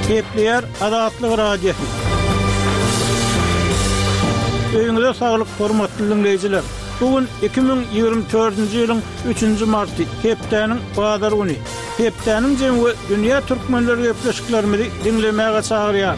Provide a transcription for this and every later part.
Kepler Adatlyk radiosu. Öňüňizde saglyk, hormatly dinleyijiler. Bugün 2024-nji ýylyň 3-nji marty, hepdeniň bazar güni. Hepdeniň jemgy dünýä türkmenleri gepleşiklerimizi dinlemäge çagyrýar.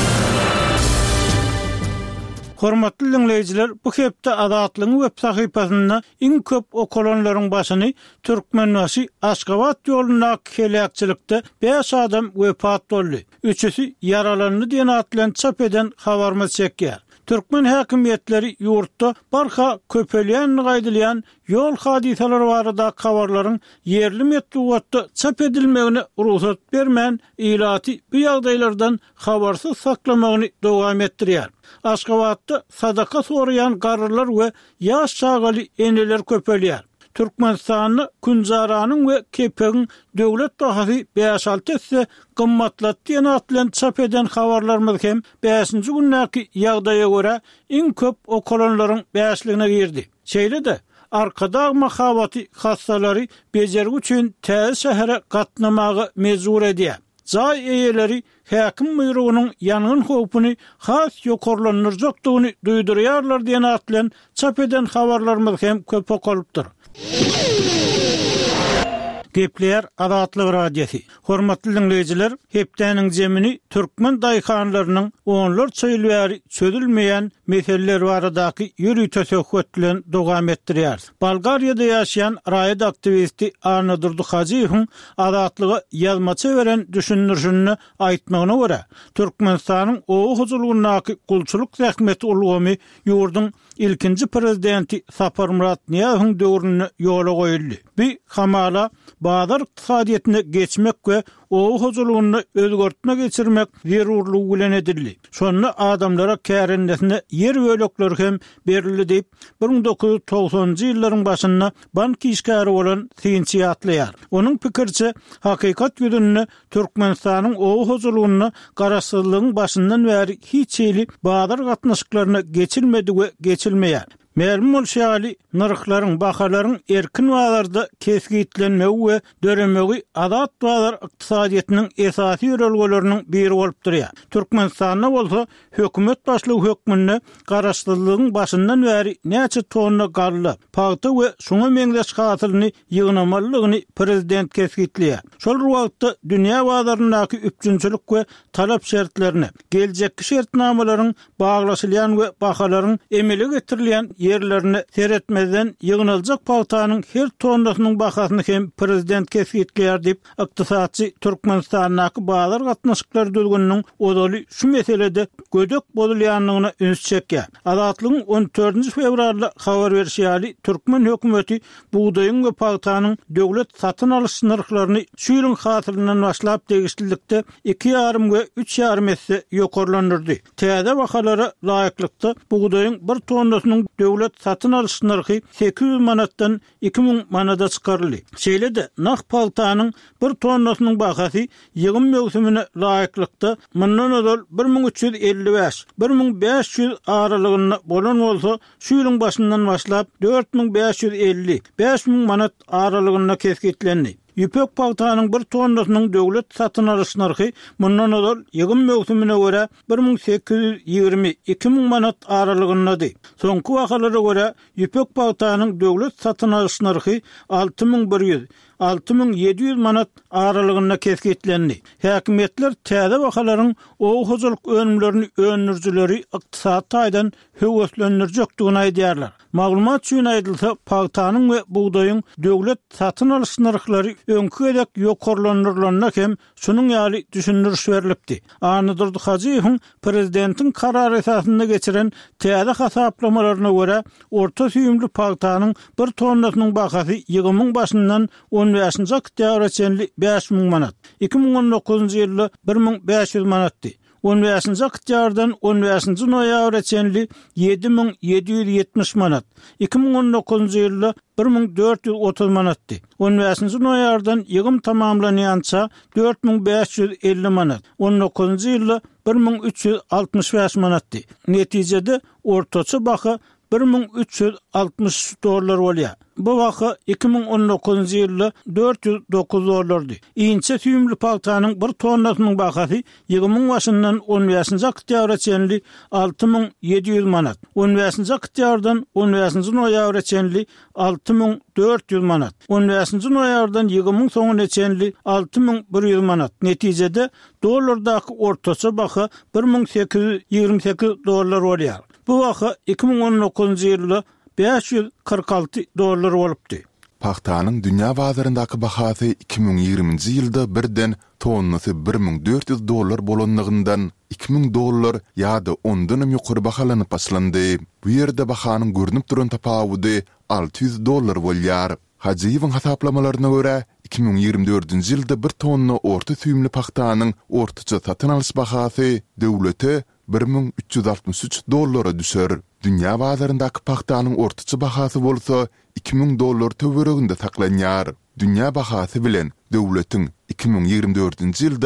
Hormatly dinleyijiler, bu hepde Adatlyň web sahypasynda iň köp okulanlaryň başyny Türkmenbaşy Aşgabat ýoluna kelekçilikde 5 adam wepat boldy. 3'üsi yaralandy diýen atlan çap eden habarma çekýär. Türkmen häkimetleri ýurtda barha köpelýän gaýdylýan ýol hadisalary barada habarlaryň yerli metbuatda çap edilmegine ruhsat bermän ilaty bu ýagdaýlardan habarsyz saklamagyny dowam etdirýär. Aşgabatda sadaka sorayan garrylar we ýaş çagaly eneler köpelýär. Türkmenistanyň Kunjaranyň we Kepegiň döwlet bahasy 5-6 esse gymmatlatdy diýen atlan çap eden habarlarymyz hem 5-nji günnäki ýagdaýa görä iň köp okulanlaryň 5-ligine girdi. Şeýle-de arkada mahabaty hassalary bejergi üçin täze şähere gatnamagy mezur edýär. Jay eýeleri häkim buýrugynyň ýanyň howpuny has ýokarlanyrjakdygyny duýdurýarlar diýen atlan çap eden habarlarymyz hem köp okulypdyr. Kepler Adatlyk radiosu. Hormatly dinleyijiler, hepdeniň jemini türkmen daýhanlarynyň onlar çöýlbäri çözülmeýän meseleler baradaky ýürüýi töhfetlen dowam etdirýär. Bolgariýada ýaşaýan raýat aktivisti Arna Durduhajiýewiň adatlygy ýazmaça beren düşünürşünni aýtmagyna görä, Türkmenistanyň owu huzurlugynaky gulçuluk zähmeti ulgamy ýurdun ilkinji prezidenti Saparmurat Niýazowyň döwrüne ýola goýuldy. Bu hamala bazar iqtisadiýatyny geçmek we owu huzurlugyny özgertme geçirmek zerurlugy bilen edildi. Şonu adamlara kärendesine yer bölekleri hem berildi diýip 1990-njy ýyllaryň başynda bank işgäri bolan Sinçi atlaýar. Onuň pikirçe hakykat ýüzünde Türkmenistanyň owu huzurlugyny garaşsyzlygyň başyndan bäri hiç ýyly bazar gatnaşyklaryna geçilmedi we geçilmeýär. Märmum bolşaly narhlaryň, bahalaryň erkin wagtlarda kesgitlenmegi we döremegi adat bazar iqtisadiýatynyň esasy ýörelgelerini biri bolup durýar. Türkmenistanda bolsa hökümet başlygy hökmünde garaşsyzlygyň başyndan bäri näçe tonna garly, paýta we şoňa meňdeş hasylyny ýygnamalygyny prezident kesgitleýär. Şol wagtda dünýä bazaryndaky üpjünçilik we talap şertlerini, geljekki şertnamalaryň baglaşylýan we bahalaryň emele getirilýän yerlerini seyretmeden yığınılacak paýtanyň her tonnasynyň bahasyny hem prezident kesgitleýär diýip ykdysadçy Türkmenistanyň bazar gatnaşyklary dölgüniniň odaly şu meselede gödök bolýanlygyna üns çekýär. Adatlygyň 14 fevralda habar berýäli Türkmen hökümeti buğdaýyň we paýtanyň döwlet satyn alyş narhlaryny şu ýylyň hasylynyň başlap degişlilikde 2,5 we 3,5 esse ýokarlandyrdy. Täze bahalara laýyklykda buğdaýyň 1 tonnasynyň döwlet satyn alyş narhy 800 manatdan 2000 manata çykaryldy. Şeýle-de nak paýtanyň 1 tonnasynyň bahasy ýygym mövsümine laýyklykda mundan öňe 1355-1500 aralygynda bolan bolsa, şu ýylyň başyndan başlap 4550-5000 manat aralygynda kesgitlendi. Ýüpek paýtanyň 1 tonnasynyň döwlet satyn alyş narhy mundan öňe ýygym mövsümine görä 1820-2000 manat aralygyndady. Soňky wagtlara görä ýüpek paýtanyň döwlet satyn alyş narhy 6100-6700 manat aralygynda kesgitlendi. Häkimetler täze wagtlaryň owu huzurluk önümlerini önürjüleri ykdysat taýdan höweslendirjekdigini aýdýarlar. Maglumat üçin aýdylsa, paýtanyň we buğdaýyň döwlet satyn alyş narhlary öňkü edek ýokarlandyrylanyna hem şunyň ýaly düşündürüş berilipdi. Arna Durduhajiýewiň prezidentiň karary esasynda geçiren täze hasaplamalarına görä orta süýümli paýtanyň 1 tonnasynyň bahasy ýygymyň başyndan 15-nji oktýabraçenli 5000 manat, 2019-njy ýylda 1500 manatdy. 15-nji oktýardan 15-nji noýabraçenli 7770 manat, 2019-njy ýylda 1430 manatdy. 15-nji noýardan ýygym tamamlanýança 4550 manat, 19-njy ýylda 1365 manatdy. Netijede ortaça baha $1360 bolýar. bu waka 2019-njy ýylda $409. Iňçe süýümli paltanyň bir tonnasynyň bahasy 20 başyndan 15-nji oktýabra çenli 6700 manat. 15-nji oktýabrdan 15-nji noýabra çenli 6400 manat. 15-nji noýabrdan 20 soňuna çenli 6100 manat. Netijede dollardaky ortaça baha $1828 bolýar. Bu waka 2019-njy ýylda $546 bolupdy. Paxtanyň dünýä bazaryndaky bahasy 2020-nji ýylda birden tonnasy $1400 bolanlygyndan $2000 ýa-da ondan ýokary bahalanyp başlandy. Bu ýerde bahanyň görünip duran tapawudy $600 bolýar. Hajiýewiň hasaplamalarına görä 2024-nji ýylda bir tonna orta süýümli paxtanyň ortaça satyn alyş bahasy döwlete $1363 düşer. Dünýä bazaryndaky paxtanyň ortaça bahasy bolsa $2000 töwereginde saklanýar. Dünýä bahasy bilen döwletiň 2024-nji ýylda